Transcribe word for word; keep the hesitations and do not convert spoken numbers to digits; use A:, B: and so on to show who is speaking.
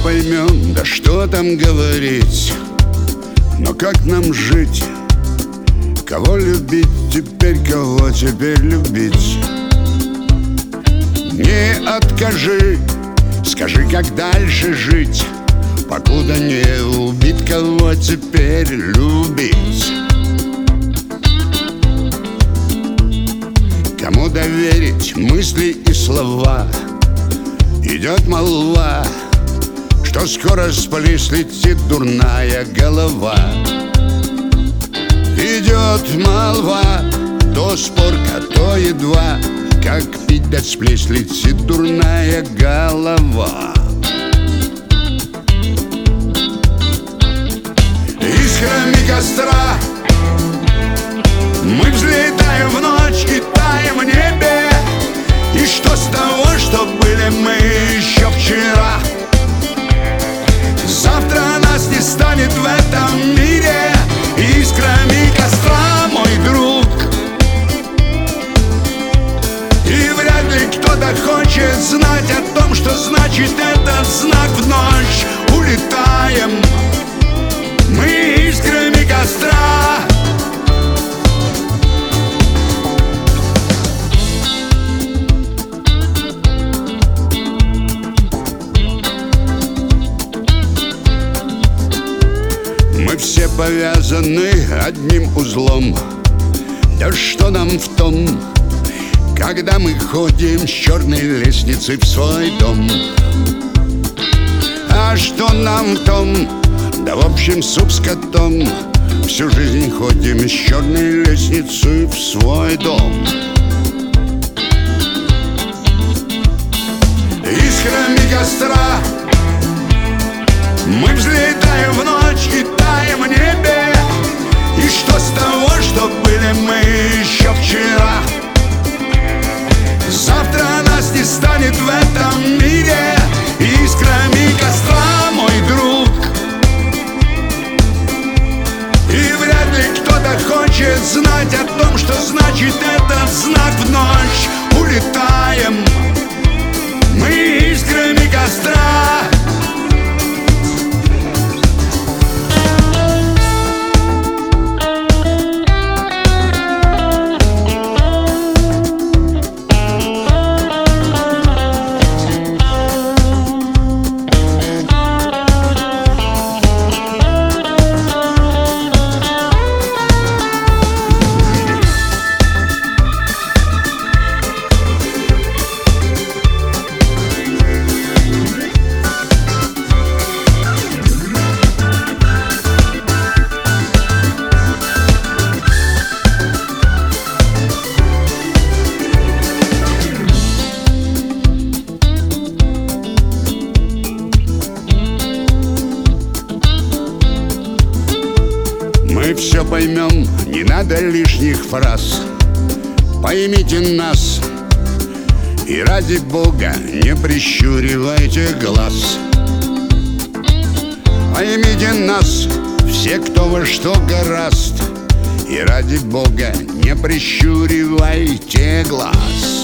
A: поймем, да что там говорить. Но как нам жить? Кого любить теперь, кого теперь любить? Не откажи, скажи, как дальше жить, покуда не убит, кого теперь любить. Кому доверить мысли и слова? Идет молва, что скоро с полей слетит дурная голова. Идет молва, то спорка, то едва, как пить да сплеть летит дурная голова. Искрами костра мы взлетаем в ночь и таем в небе. И что с того, что были мы еще вчера? Завтра нас не станет в этом мире. Искрами костра, мой друг. И вряд ли кто-то хочет знать о том, что значит этот знак. В ночь улетаем мы искрами костра. Мы все повязаны одним узлом. Да что нам в том, когда мы ходим с черной лестницей в свой дом? А что нам в том, да в общем суп с котом. Всю жизнь ходим с черной лестницей в свой дом. Искрами костра мы взлетаем в ночь и таем в небе. И что с того, что были мы еще вчера? Завтра нас не станет в этом мире. Искрами костра, мой друг. И вряд ли кто-то хочет знать о том, что значит этот знак. В ночь улетаем мы искрами костра. Мы все поймем, не надо лишних фраз. Поймите нас и ради Бога не прищуривайте глаз. Поймите нас, все, кто во что горазд, и ради Бога не прищуривайте глаз.